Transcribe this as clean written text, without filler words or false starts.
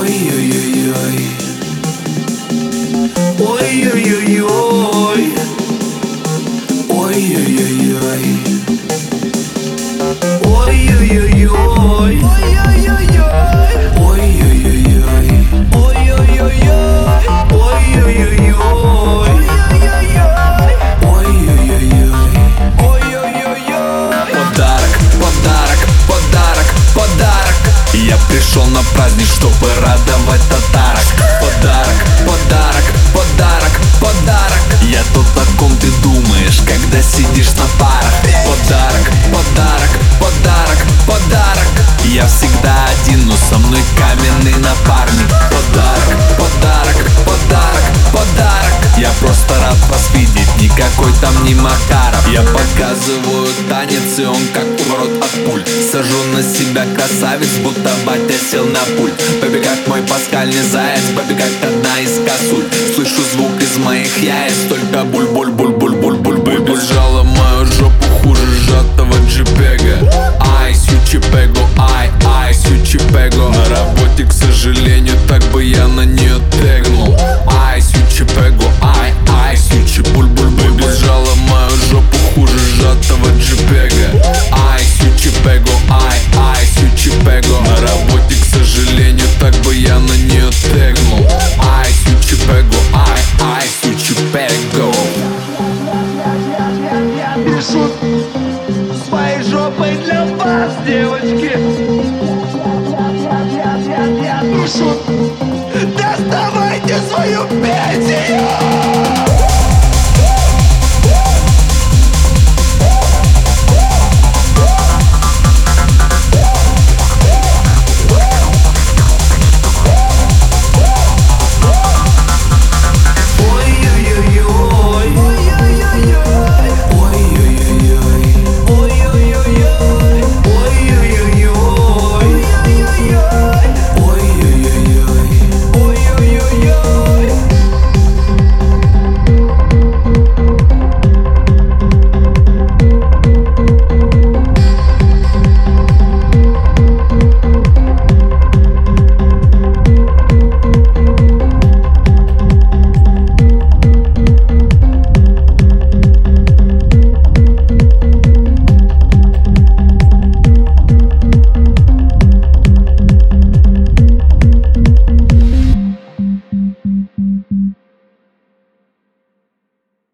Ой-ой-ой-ой. Ой-ой-ой-ой. Ой-ой-ой-ой. Ой-ой-ой-ой. Ой-ой-ой-ой. Ой-ой-ой-ой. Ой-ой-ой-ой. Подарок, подарок, подарок, подарок. Я пришел на праздник, чтобы радовать татарок. Подарок, подарок, подарок, подарок. Я тот, о ком ты думаешь, когда сидишь на парах. Подарок, подарок, подарок, подарок. Я всегда один, но со мной каменный напарник. Подарок, подарок, подарок, подарок. Я просто рад вас видеть, никакой там не Макаров. Я показываю танец, и он как урод от пуль. Сажу на себя красавец, будто батя сел на пульт. Бэби как мой пасхальный заяц, бэби как одна из косуль. Слышу звук из моих яиц, только буль-буль-буль-буль-буль-буль. Бэби сжала мою жопу хуже сжатого джипега. Ай, сючипего, ай, ай, сючипего. На работе, к сожалению, так бы я на нее тегнул. Ай, сючипего, ай, ай, сючи-буль-буль. Бэби сжала мою жопу хуже сжатого джипега. Ай, сючипего, ай, ай, сючипего. На работе, к сожалению, так бы я на нее тегнул. Ай, сючипего, ай, ай, сючипего. Пишут своей жопой для вас, девочки. Пишут